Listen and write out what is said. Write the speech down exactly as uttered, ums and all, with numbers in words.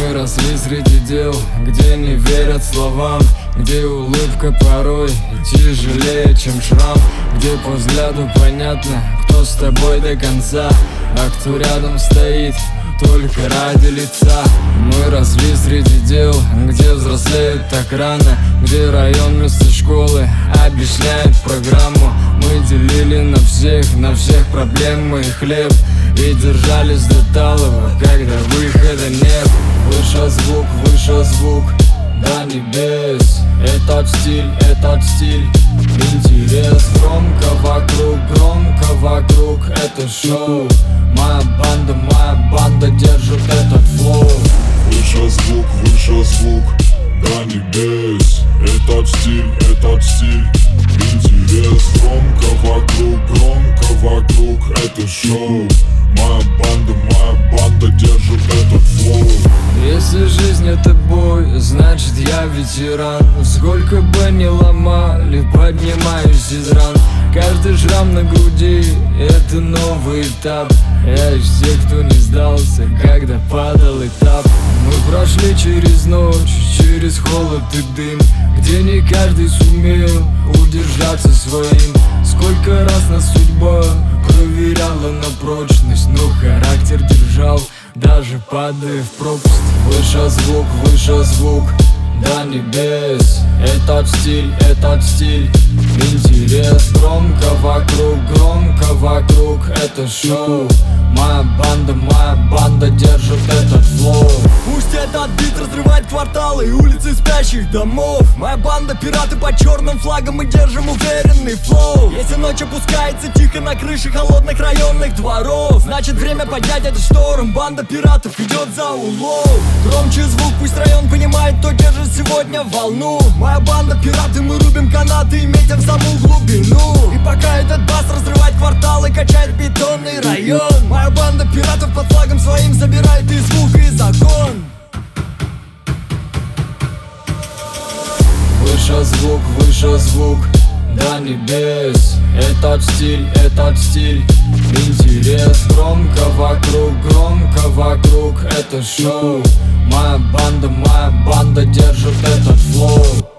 Мы росли среди дел, где не верят словам, где улыбка порой тяжелее, чем шрам, где по взгляду понятно, кто с тобой до конца, а кто рядом стоит только ради лица. Мы росли среди дел, где взрослеют так рано, где район вместо школы объясняет программу. Мы делили на всех, на всех проблемы и хлеб, и держались до талого, когда выхода нет. Выше звук, выше звук до небес. Этот стиль, этот стиль, интерес. Громко вокруг, громко вокруг, это шоу. Моя банда, моя банда держит этот флоу. Выше звук, выше звук до небес. Этот стиль, этот стиль, интерес. Громко вокруг, громко вокруг, это шоу. Моя банда, моя банда держит этот флоу. Если жизнь это бой, значит я ветеран. Сколько бы ни ломали, поднимаюсь из ран. Каждый шрам на груди — это новый этап. Я из тех, кто не сдался, когда падал этап. Мы прошли через ночь, через холод и дым, где не каждый сумел удержаться своим. Сколько раз нас судьба проверяла на прочность, но характер держал, даже падая в пропасть. Выше звук, выше звук до небес. Этот стиль, этот стиль, интерес. Громко вокруг, громко вокруг, это шоу. Моя банда, моя банда держит этот флоу. Пусть этот бит разрывает кварталы и улицы спящих домов. Моя банда пираты под черным флагом, мы держим уверенный флоу. Если ночь опускается тихо на крыши холодных районных дворов, значит время поднять этот шторм. Банда пиратов идет за улов. Громче звук, пусть район понимает, кто держит сегодня волну. Моя банда пираты, мы рубим канаты и метим в саму глубину. И пока этот бас разрывает кварталы, качает бетонный район, моя банда пиратов под флагом своим забирает и звук, и закон. Выше звук, выше звук до небес. Этот стиль, этот стиль, интерес. Громко вокруг, громко вокруг, это шоу. Моя банда, моя банда держит этот флоу.